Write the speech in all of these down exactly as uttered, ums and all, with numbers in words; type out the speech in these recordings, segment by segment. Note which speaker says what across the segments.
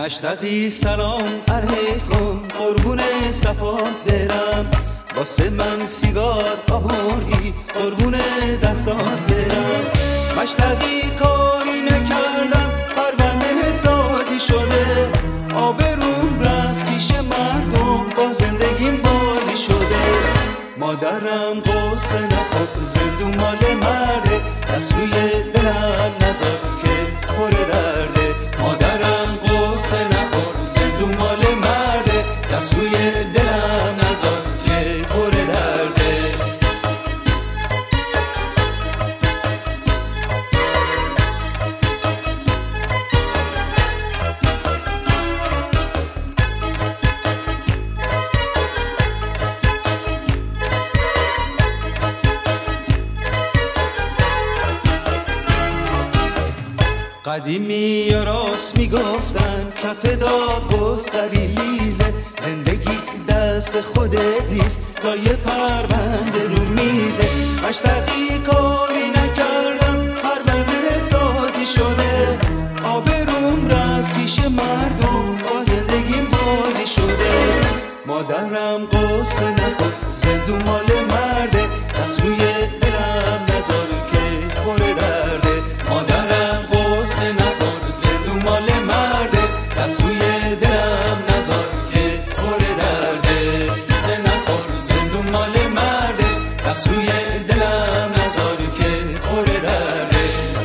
Speaker 1: مشتقی سلام علیکم، قربون صفات برم، واسه من سیگار آوردی قربون دستات برم. مشتقی کاری نکردم پرونده سازی شده، آبروم رفت پیش مردم با زندگیم بازی شده. مادرم قصه نخور زندون مال مرده، دست روی دلم نذار که پر درده. مادرم قصه نخور زندون مال مرده، دست روی دلم نذار که پر درده. قدیمی یا راست میگفتن کف داد و سری لیزه، زندگی دست خودت نیست لایه پرونده رو میزه. مشتقی کاری نکردم پرونده سازی شده، آبروم رفت پیش مردم با زندگیم بازی شده. مادرم قصه نخور زندون مال مرده، دست روی دلم نذار که پر درده. مادرم قصه نخور زندون مال مرده، دست روی دلم نذار که پر درده. قصه نخور زندون مال مرده، دست روی دلم نذار که پر درده.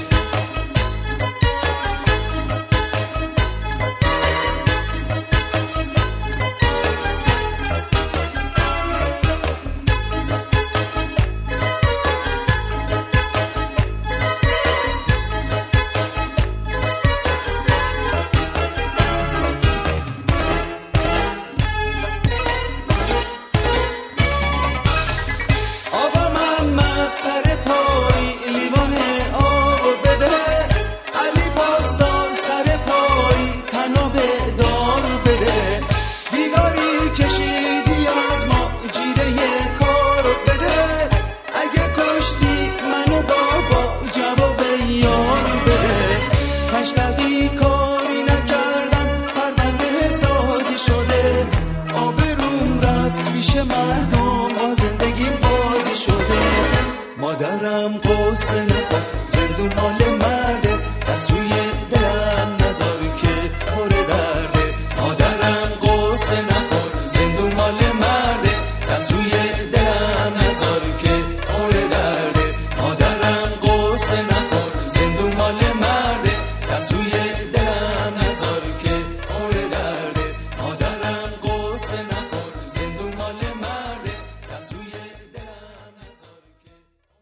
Speaker 1: سر پای لیوان آب بده، علی پاسدار سر پای تناب دار بده. بیگاری کشیدی از ما جیره کار بده، اگه کشتی منو بابا جواب یار بده. مشتقی کاری نکردم پرونده سازی شده، آبروم رفت پیش مردم با زندگیم بازی شده. مادرم قصه نخور زندون مال مرده، دست روی دلم نذار که پر درده. مادرم قصه نخور زندون مال مرده، دست روی دلم نذار که پر درده. مادرم قصه نخور زندون مال مرده، دست روی دلم نذار که پر درده. مادرم قصه نخور زندون مال مرده، دست روی دلم نذار که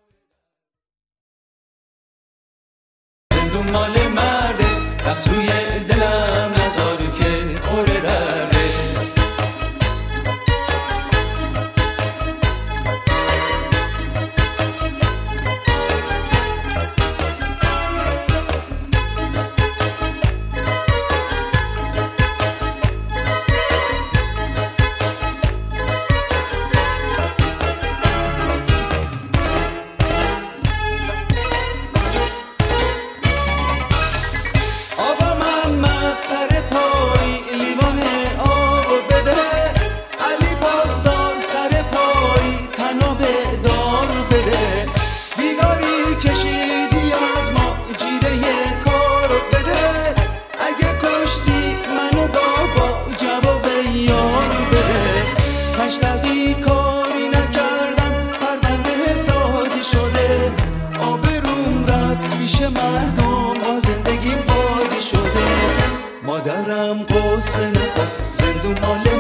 Speaker 1: زندون مال مرده، دست روی دلم نذار که پر درده. سر پای لیوان آب بده، علی پاسدار سر پای تناب دار بده. بیگاری کشیدی از ما جیره کار بده، اگه کشتی منو بابا جواب یار بده. مشتقی کاری نکردم پرونده سازی شده، آبروم رفت پیش مردم با زندگیم بازی شده. مادرم قصه نخور زندون مال